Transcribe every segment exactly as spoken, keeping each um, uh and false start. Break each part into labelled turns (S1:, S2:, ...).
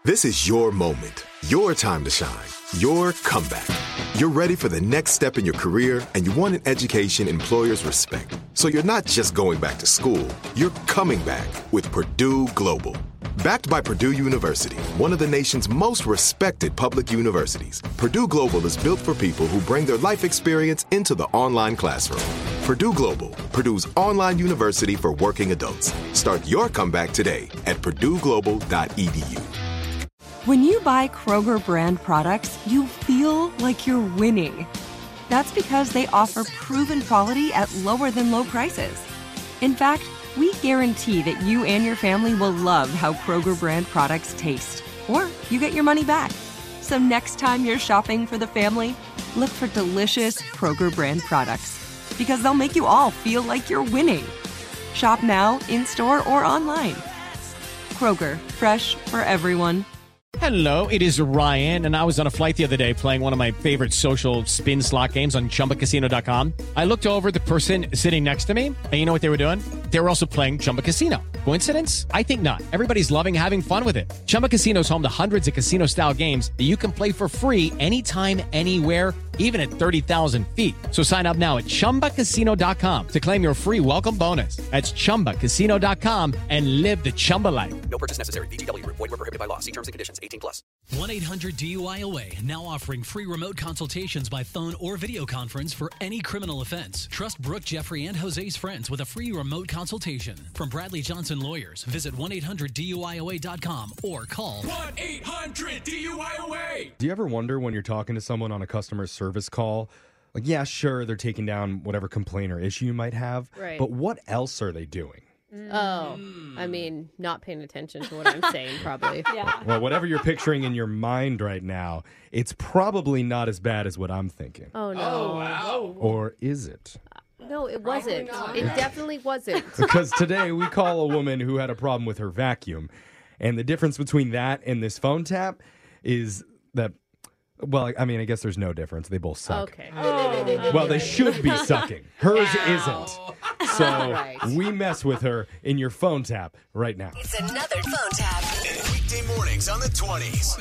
S1: This is your moment, your time to shine, your comeback. You're ready for the next step in your career, and you want an education employers respect. So you're not just going back to school, you're coming back with Purdue Global. Backed by Purdue University, one of the nation's most respected public universities, Purdue Global is built for people who bring their life experience into the online classroom. Purdue Global, Purdue's online university for working adults. Start your comeback today at purdue global dot e d u.
S2: When you buy Kroger brand products, you feel like you're winning. That's because they offer proven quality at lower than low prices. In fact, we guarantee that you and your family will love how Kroger brand products taste, or you get your money back. So next time you're shopping for the family, look for delicious Kroger brand products, because they'll make you all feel like you're winning. Shop now, in-store, or online. Kroger, fresh for everyone.
S3: Hello, it is Ryan, and I was on a flight the other day playing one of my favorite social spin slot games on chumba casino dot com. I looked over at the person sitting next to me, and you know what they were doing? They were also playing Chumba Casino. Coincidence? I think not. Everybody's loving having fun with it. Chumba Casino is home to hundreds of casino-style games that you can play for free anytime, anywhere, even at thirty thousand feet. So sign up now at chumba casino dot com to claim your free welcome bonus. That's chumba casino dot com and live the Chumba life.
S4: No purchase necessary. V G W. Void where prohibited by law. See terms and conditions. eighteen plus.
S5: one eight hundred D U I O A now offering free remote consultations by phone or video conference for any criminal offense. Trust Brooke, Jeffrey, and Jose's friends with a free remote consultation. From Bradley Johnson Lawyers, visit one eight hundred D U I O A dot com or call
S6: one eight hundred D U I O A.
S7: Do you ever wonder when you're talking to someone on a customer service call, like, yeah, sure, they're taking down whatever complaint or issue you might have,
S8: right,
S7: but what else are they doing?
S8: Oh, I mean, not paying attention to what I'm saying, probably.
S9: Yeah.
S7: Well, whatever you're picturing in your mind right now, it's probably not as bad as what I'm thinking.
S8: Oh, no.
S6: Oh, wow.
S7: Or is it?
S8: No, it wasn't. It definitely wasn't.
S7: Because today we call a woman who had a problem with her vacuum. And the difference between that and this phone tap is that, well, I mean, I guess there's no difference. They both suck.
S8: Okay.
S9: Oh.
S7: Well, they should be sucking. Hers isn't. So
S8: Right.
S7: we mess with her in your phone tap right now.
S10: It's another phone tap.
S11: Weekday mornings on the twenties.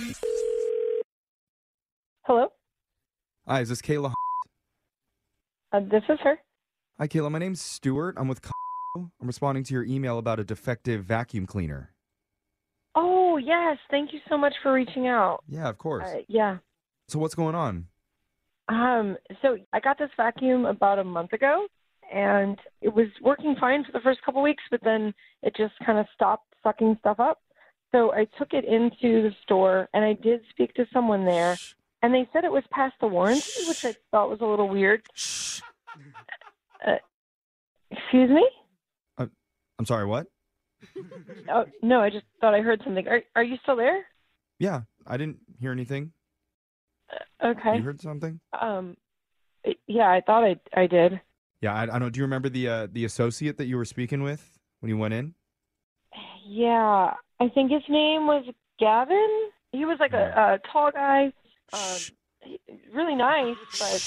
S12: Hello?
S13: Hi, is this Kayla?
S12: Uh, this is her.
S13: Hi, Kayla. My name's Stuart. I'm with I'm responding to your email about a defective vacuum cleaner.
S12: Oh, yes. Thank you so much for reaching out.
S13: Yeah, of course.
S12: Uh, yeah.
S13: So what's going on?
S12: Um, so I got this vacuum about a month ago, and it was working fine for the first couple weeks, but then it just kind of stopped sucking stuff up. So I took it into the store, and I did speak to someone there, and they said it was past the warranty, which I thought was a little weird. Uh, excuse me?
S13: Uh, I'm sorry, what?
S12: Oh, no, I just thought I heard something. Are, are you still there?
S13: Yeah, I didn't hear anything.
S12: Uh, okay.
S13: You heard something?
S12: Um, yeah, I thought I I did.
S13: Yeah, I, I don't know. Do you remember the uh, the associate that you were speaking with when you went in?
S12: Yeah, I think his name was Gavin. He was like a, a tall guy, um, really nice,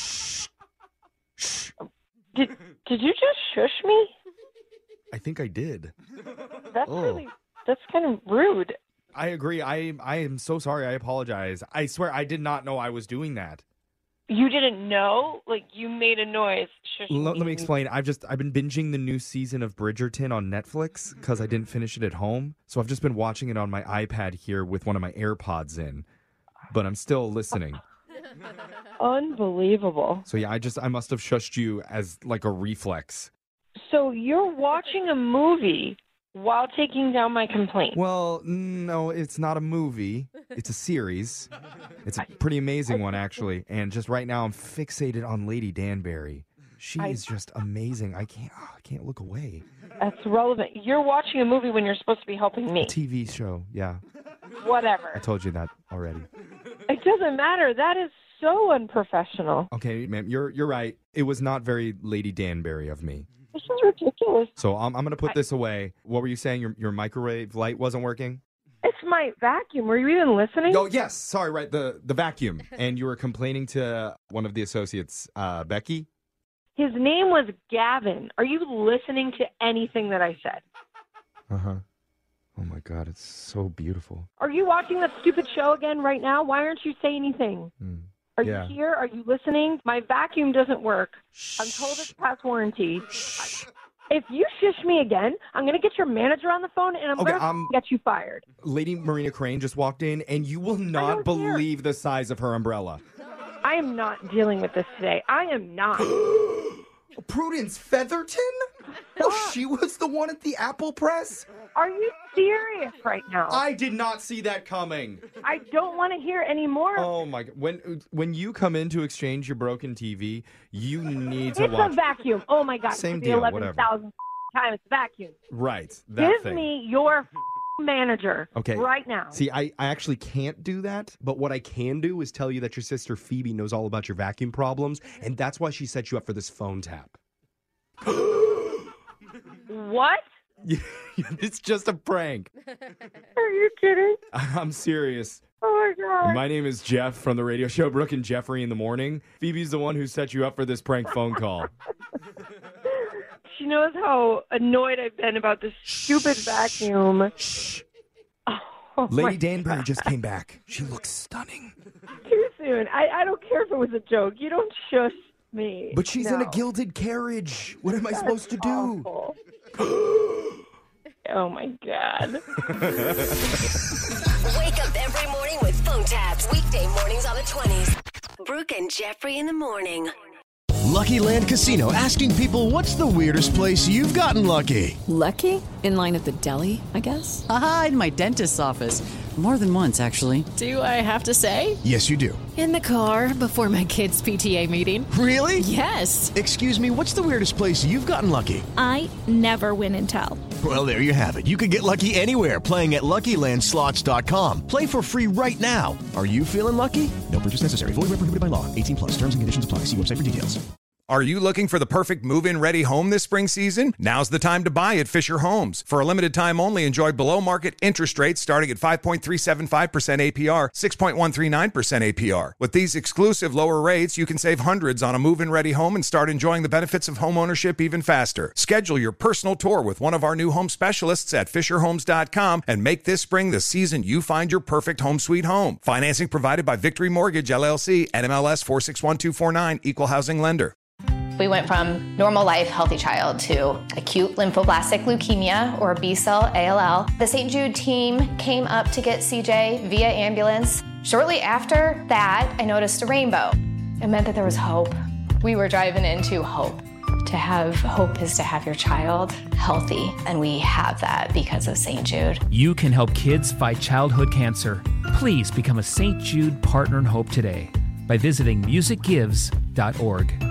S12: but did did you just shush me?
S13: I think I did.
S12: That's
S13: Oh.
S12: really that's kind of rude.
S13: I agree. I I am so sorry. I apologize. I swear I did not know I was doing that.
S12: You didn't know? Like you made a noise. Shushing
S13: Let, let me
S12: me.
S13: explain. I've just I've been binging the new season of Bridgerton on Netflix because I didn't finish it at home. So I've just been watching it on my iPad here with one of my AirPods in. But I'm still listening.
S12: Unbelievable.
S13: So yeah, I just I must have shushed you as like a reflex.
S12: So you're watching a movie while taking down my complaint.
S13: Well, no, it's not a movie. It's a series. It's a pretty amazing one, actually. And just right now, I'm fixated on Lady Danbury. She
S12: I-
S13: is just amazing. I can't, oh, I can't look away.
S12: That's relevant. You're watching a movie when you're supposed to be helping me.
S13: A T V show, yeah.
S12: Whatever.
S13: I told you that already.
S12: It doesn't matter. That is so unprofessional.
S13: Okay, ma'am, you're you're right. It was not very Lady Danbury of me.
S12: This is ridiculous.
S13: So I'm I'm gonna put this away. What were you saying? Your your microwave light wasn't working?
S12: It's my vacuum. Were you even listening?
S13: Oh yes, sorry, right the the vacuum. And you were complaining to one of the associates, uh, Becky.
S12: His name was Gavin. Are you listening to anything that I said?
S13: Uh huh.
S7: Oh my God, it's so beautiful.
S12: Are you watching that stupid show again right now? Why aren't you saying anything?
S7: Mm.
S12: Are
S7: Yeah.
S12: you here? Are you listening? My vacuum doesn't work. I'm told it's past warranty. If you shush me again, I'm going to get your manager on the phone and I'm
S7: Okay,
S12: going to
S7: um,
S12: get you fired.
S7: Lady Marina Crane just walked in, and you will not
S12: don't care.
S7: believe the size of her umbrella.
S12: I am not dealing with this today. I am not.
S7: Prudence Featherton? Oh, she was the one at the Apple Press?
S12: Are you serious right now?
S7: I did not see that coming.
S12: I don't want to hear any more.
S7: Oh my God! When when you come in to exchange your broken T V, you need to
S12: it's
S7: watch.
S12: a vacuum. Oh my God.
S7: Same
S12: it's
S7: deal,
S12: eleven thousand times vacuum.
S7: Right. That
S12: Give
S7: thing.
S12: me your manager
S9: Okay.
S12: right now.
S9: See, I, I actually can't do that, but what I can do is tell you that your sister Phoebe knows all about your vacuum problems, and that's why she set you up for this phone tap.
S12: What?
S7: It's just a prank.
S12: Are you kidding?
S7: I'm serious.
S12: Oh my God.
S7: My name is Jeff from the radio show Brooke and Jeffrey in the Morning. Phoebe's the one who set you up for this prank phone call.
S12: She knows how annoyed I've been about this stupid vacuum.
S9: Shh.
S12: Oh, my
S9: Lady Danbury just came back. She looks stunning.
S12: Too soon. I, I don't care if it was a joke. You don't shush me.
S9: But she's
S12: no.
S9: in a gilded carriage. What am I
S12: That's
S9: supposed to do?
S12: awful. Oh, my God.
S10: Wake up every morning with phone taps. Weekday mornings on the twenties. Brooke and Jeffrey in the morning.
S14: Lucky Land Casino, asking people, what's the weirdest place you've gotten lucky?
S15: Lucky? In line at the deli, I guess?
S16: Aha, in my dentist's office. More than once, actually.
S15: Do I have to say?
S14: Yes, you do.
S15: In the car before my kids' P T A meeting.
S14: Really?
S15: Yes.
S14: Excuse me, what's the weirdest place you've gotten lucky?
S17: I never win and tell.
S14: Well, there you have it. You can get lucky anywhere, playing at Lucky Land Slots dot com. Play for free right now. Are you feeling lucky? No purchase necessary. Void where prohibited by law. eighteen plus. Terms and conditions apply. See website for details.
S18: Are you looking for the perfect move-in ready home this spring season? Now's the time to buy at Fisher Homes. For a limited time only, enjoy below-market interest rates starting at five point three seven five percent A P R, six point one three nine percent A P R. With these exclusive lower rates, you can save hundreds on a move-in ready home and start enjoying the benefits of homeownership even faster. Schedule your personal tour with one of our new home specialists at fisher homes dot com and make this spring the season you find your perfect home sweet home. Financing provided by Victory Mortgage, L L C, N M L S four six one two four nine, Equal Housing Lender.
S19: We went from normal life, healthy child to acute lymphoblastic leukemia, or B-cell A L L. The Saint Jude team came up to get C J via ambulance. Shortly after that, I noticed a rainbow. It meant that there was hope. We were driving into hope. To have hope is to have your child healthy, and we have that because of Saint Jude.
S20: You can help kids fight childhood cancer. Please become a Saint Jude Partner in Hope today by visiting music gives dot org.